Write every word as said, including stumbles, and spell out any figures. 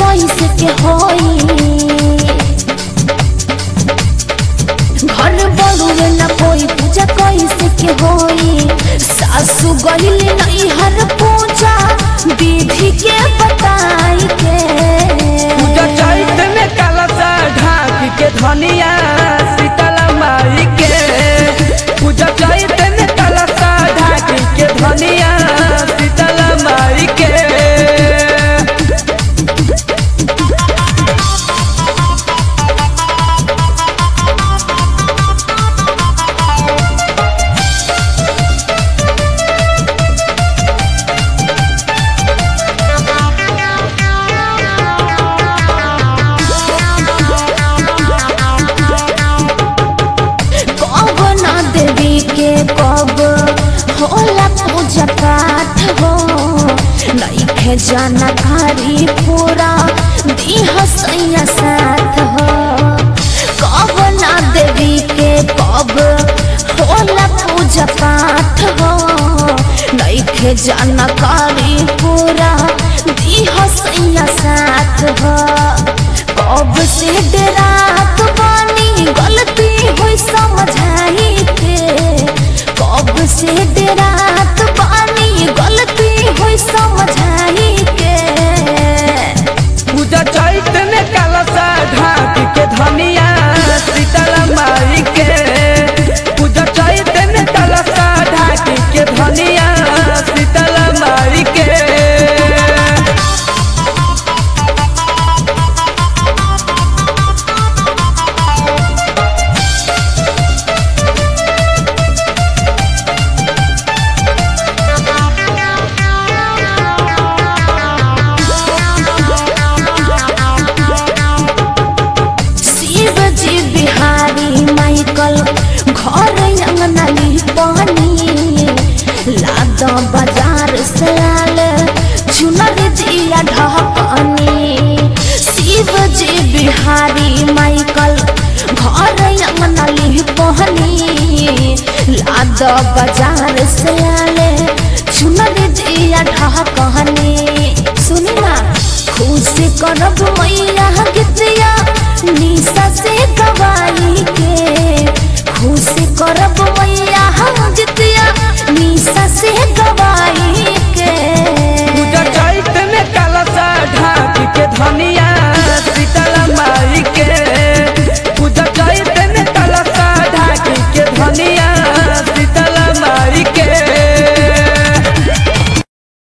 कैसे के होई घर बड़ुए न कोई पूजा कैसे के होई सासु गइले नहीं हर पूजा विधि के बताई के पूजा चैत में कलशा ढाक के धनिया शीतला माई के पूजा चैत में कलशा ढाक के धनिया शीतला माई के के कब होला पूजा पाठ हो नइखे जानकारी पूरा दीह सैया साथ हो कब ना देवी के कब होला पूजा पाठ हो नइखे जानकारी पूरा दीह सैया साथ हो कब से डरात बानी गलती हुई समझाई के कब से डरात बानी गलती हुई समझाई के पूजा चैत में कलशा ढाक के धनिया शीतला माई के पूजा चैत में कलशा ढाक के धनिया शीतला माई के बिहारी माइकल घर अंगनाली पानी लाद बाजार से आल चुनर जिया ढकनी शिव जी बिहारी माइकल घर अंगनाली पानी लाद बाजार से आल चुनर जिया ढकनी सुनी ना खुशी करब मैया गीतिया निशा से गवाई के खुशी करब